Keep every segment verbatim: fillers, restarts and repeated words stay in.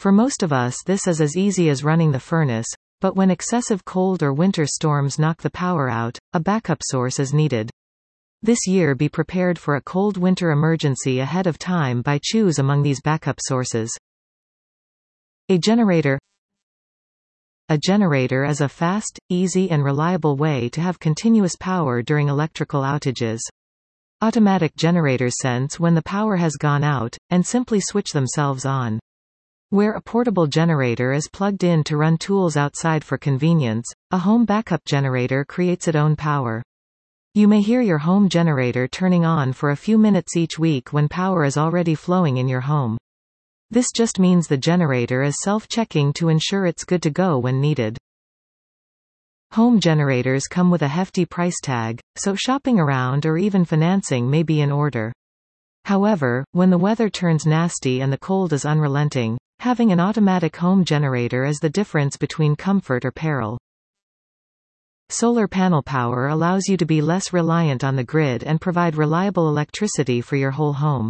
For most of us this is as easy as running the furnace, but when excessive cold or winter storms knock the power out, a backup source is needed. This year be prepared for a cold winter emergency ahead of time by choose among these backup sources. A generator. A generator is a fast, easy and reliable way to have continuous power during electrical outages. Automatic generators sense when the power has gone out, and simply switch themselves on. Where a portable generator is plugged in to run tools outside for convenience, a home backup generator creates its own power. You may hear your home generator turning on for a few minutes each week when power is already flowing in your home. This just means the generator is self-checking to ensure it's good to go when needed. Home generators come with a hefty price tag, so shopping around or even financing may be in order. However, when the weather turns nasty and the cold is unrelenting, having an automatic home generator is the difference between comfort or peril. Solar panel power allows you to be less reliant on the grid and provide reliable electricity for your whole home.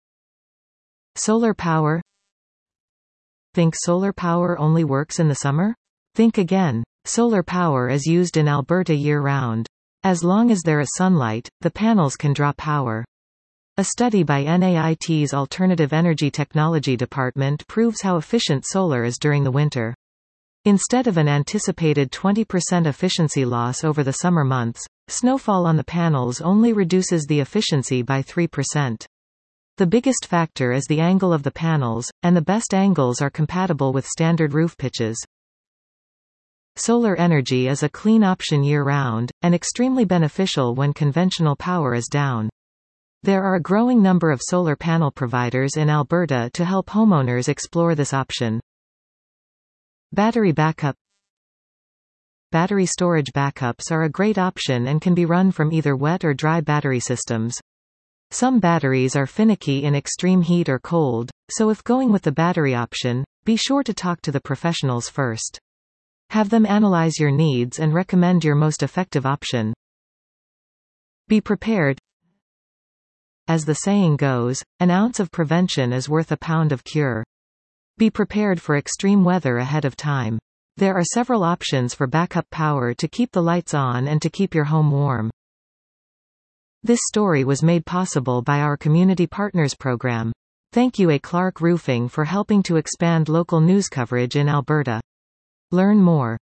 Solar power. Think solar power only works in the summer? Think again. Solar power is used in Alberta year-round. As long as there is sunlight, the panels can draw power. A study by N A I T's Alternative Energy Technology Department proves how efficient solar is during the winter. Instead of an anticipated twenty percent efficiency loss over the summer months, snowfall on the panels only reduces the efficiency by three percent. The biggest factor is the angle of the panels, and the best angles are compatible with standard roof pitches. Solar energy is a clean option year-round, and extremely beneficial when conventional power is down. There are a growing number of solar panel providers in Alberta to help homeowners explore this option. Battery backup. Battery storage backups are a great option and can be run from either wet or dry battery systems. Some batteries are finicky in extreme heat or cold, so if going with the battery option, be sure to talk to the professionals first. Have them analyze your needs and recommend your most effective option. Be prepared. As the saying goes, an ounce of prevention is worth a pound of cure. Be prepared for extreme weather ahead of time. There are several options for backup power to keep the lights on and to keep your home warm. This story was made possible by our Community Partners program. Thank you A. Clark Roofing for helping to expand local news coverage in Alberta. Learn more.